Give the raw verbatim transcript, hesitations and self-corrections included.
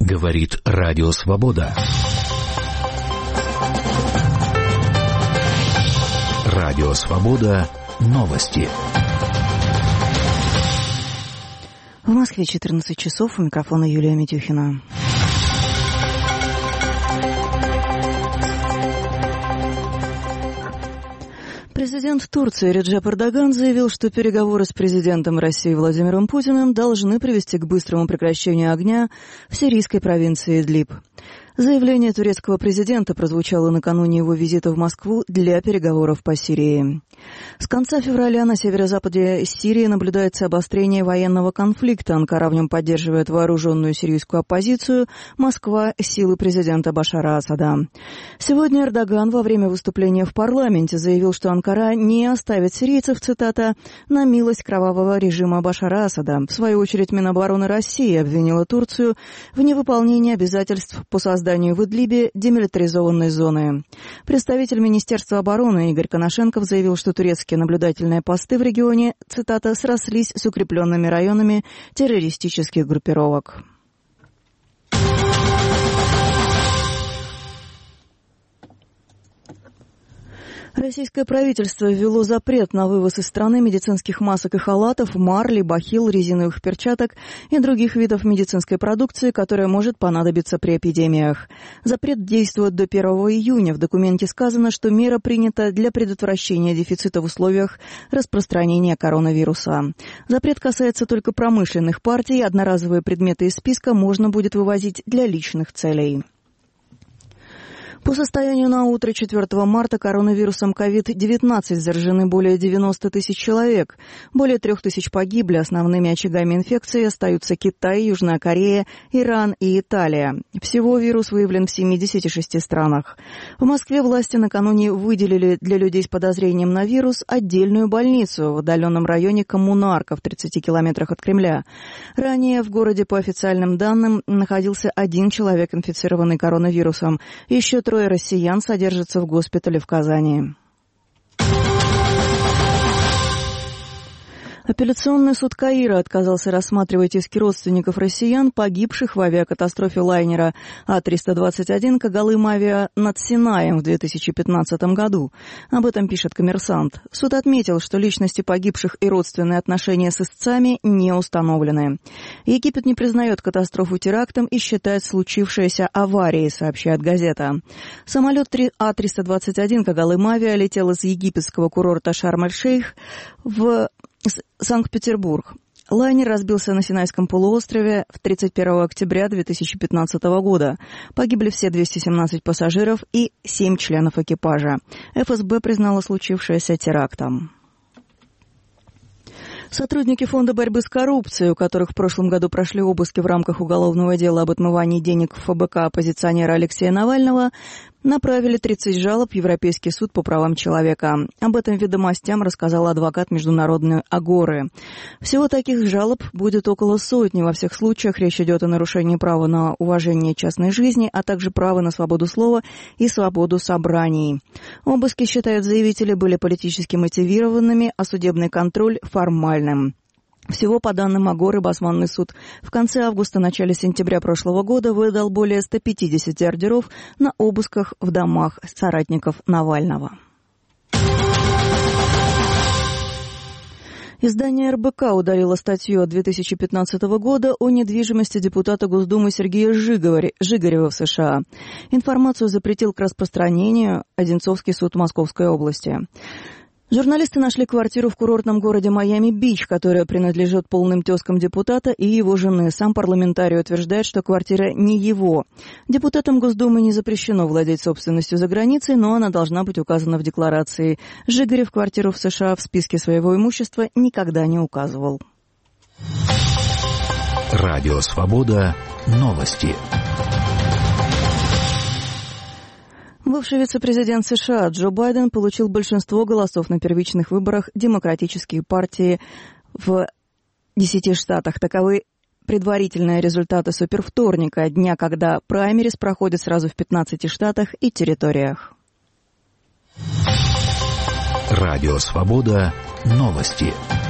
Говорит Радио Свобода. Радио Свобода. Новости. В Москве четырнадцать часов. У микрофона Юлия Митюхина. Президент Турции Реджеп Эрдоган заявил, что переговоры с президентом России Владимиром Путиным должны привести к быстрому прекращению огня в сирийской провинции Идлиб. Заявление турецкого президента прозвучало накануне его визита в Москву для переговоров по Сирии. С конца февраля на северо-западе Сирии наблюдается обострение военного конфликта. Анкара в нем поддерживает вооруженную сирийскую оппозицию, Москва – силы президента Башара Асада. Сегодня Эрдоган во время выступления в парламенте заявил, что Анкара не оставит сирийцев, цитата, «на милость кровавого режима Башара Асада». В свою очередь Минобороны России обвинила Турцию в невыполнении обязательств по созданию в Идлибе демилитаризованной зоны. Представитель Министерства обороны Игорь Коношенков заявил, что турецкие наблюдательные посты в регионе, цитата, «срослись с укрепленными районами террористических группировок». Российское правительство ввело запрет на вывоз из страны медицинских масок и халатов, марли, бахил, резиновых перчаток и других видов медицинской продукции, которая может понадобиться при эпидемиях. Запрет действует до первого июня. В документе сказано, что мера принята для предотвращения дефицита в условиях распространения коронавируса. Запрет касается только промышленных партий, одноразовые предметы из списка можно будет вывозить для личных целей. По состоянию на утро четвёртого марта коронавирусом ковид девятнадцать заражены более девяноста тысяч человек. Более трех тысяч погибли. Основными очагами инфекции остаются Китай, Южная Корея, Иран и Италия. Всего вирус выявлен в семидесяти шести странах. В Москве власти накануне выделили для людей с подозрением на вирус отдельную больницу в отдаленном районе Коммунарка в тридцати километрах от Кремля. Ранее в городе, по официальным данным, находился один человек, инфицированный коронавирусом. Еще трое россиян содержатся в госпитале в Казани. Апелляционный суд Каира отказался рассматривать иски родственников россиян, погибших в авиакатастрофе лайнера А триста двадцать один «Когалым Авиа» над Синаем в две тысячи пятнадцатом году. Об этом пишет «Коммерсант». Суд отметил, что личности погибших и родственные отношения с истцами не установлены. Египет не признает катастрофу терактом и считает случившееся аварией, сообщает газета. Самолет А триста двадцать один «Когалым Авиа» летел из египетского курорта Шарм-эль-Шейх в Санкт-Петербург. Лайнер разбился на Синайском полуострове в тридцать первого октября две тысячи пятнадцатого года. Погибли все двести семнадцать пассажиров и семь членов экипажа. эф эс бэ признала случившееся терактом. Сотрудники Фонда борьбы с коррупцией, у которых в прошлом году прошли обыски в рамках уголовного дела об отмывании денег в эф бэ ка оппозиционера Алексея Навального, направили тридцать жалоб в Европейский суд по правам человека. Об этом «Ведомостям» рассказал адвокат Международной Агоры. Всего таких жалоб будет около сотни. Во всех случаях речь идет о нарушении права на уважение частной жизни, а также права на свободу слова и свободу собраний. Обыски, считают заявители, были политически мотивированными, а судебный контроль – формальным. Всего, по данным Агоры, Басманный суд в конце августа-начале сентября прошлого года выдал более ста пятидесяти ордеров на обысках в домах соратников Навального. Издание эр бэ ка удалило статью от две тысячи пятнадцатого года о недвижимости депутата Госдумы Сергея Жигарева в США. Информацию запретил к распространению Одинцовский суд Московской области. Журналисты нашли квартиру в курортном городе Майами-Бич, которая принадлежит полным тезкам депутата и его жены. Сам парламентарий утверждает, что квартира не его. Депутатам Госдумы не запрещено владеть собственностью за границей, но она должна быть указана в декларации. Жигарев квартиру в США в списке своего имущества никогда не указывал. Радио Свобода. Новости. Бывший вице-президент США Джо Байден получил большинство голосов на первичных выборах Демократической партии в десяти штатах. Таковы предварительные результаты супервторника, дня, когда праймерис проходит сразу в пятнадцати штатах и территориях. Радио Свобода. Новости.